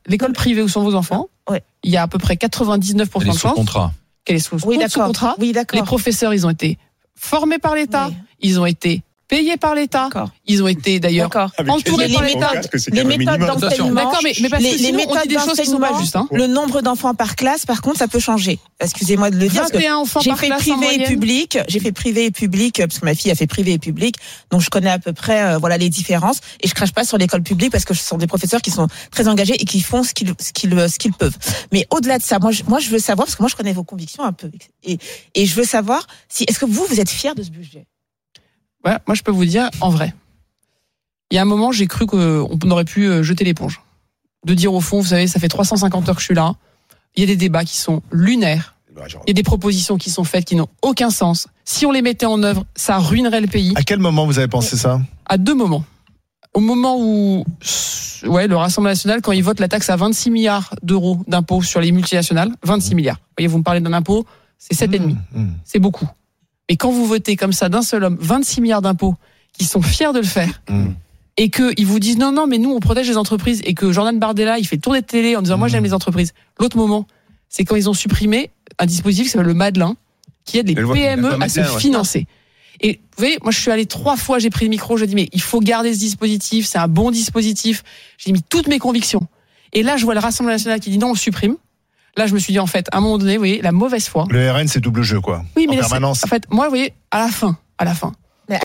l'école privée où sont vos enfants, il y a à peu près 99% de chances qu'elle est sous contrat. Oui, d'accord. Les professeurs, ils ont été formés par l'État, ils ont été payés par l'État, ils ont été d'ailleurs entourés par l'État. Les méthodes d'enseignement, d'accord, mais parce que sinon, on dit des choses qui sont pas justes. Le nombre d'enfants par classe, par contre, ça peut changer. Excusez-moi de le dire. 21 enfants par classe en moyenne. J'ai fait privé et public, parce que ma fille a fait privé et public, donc je connais à peu près les différences. Et je crache pas sur l'école publique parce que ce sont des professeurs qui sont très engagés et qui font ce qu'ils peuvent. Mais au-delà de ça, moi je veux savoir, parce que moi je connais vos convictions un peu, et je veux savoir est-ce que vous êtes fiers de ce budget? Ouais, moi, je peux vous dire, en vrai, il y a un moment, j'ai cru qu'on aurait pu jeter l'éponge. De dire, au fond, vous savez, ça fait 350 heures que je suis là. Il y a des débats qui sont lunaires. Il y a des propositions qui sont faites qui n'ont aucun sens. Si on les mettait en œuvre, ça ruinerait le pays. À quel moment vous avez pensé ça ? À 2 moments. Au moment où, le Rassemblement national, quand il vote la taxe à 26 milliards d'euros d'impôts sur les multinationales, 26 milliards. Vous voyez, vous me parlez d'un impôt, c'est 7,5. C'est beaucoup. Et quand vous votez comme ça d'un seul homme, 26 milliards d'impôts, qui sont fiers de le faire, et qu'ils vous disent non, mais nous, on protège les entreprises, et que Jordan Bardella, il fait tourner de télé en disant moi, j'aime les entreprises. L'autre moment, c'est quand ils ont supprimé un dispositif qui s'appelle le Madelin, qui aide les PME à se financer. Et vous voyez, moi, je suis allé 3 fois, j'ai pris le micro, je dis mais il faut garder ce dispositif, c'est un bon dispositif. J'ai mis toutes mes convictions. Et là, je vois le Rassemblement national qui dit non, on le supprime. Là, je me suis dit, en fait, à un moment donné, vous voyez, la mauvaise foi. Le RN, c'est double jeu, quoi. Oui, mais en permanence. En fait, moi, vous voyez, à la fin,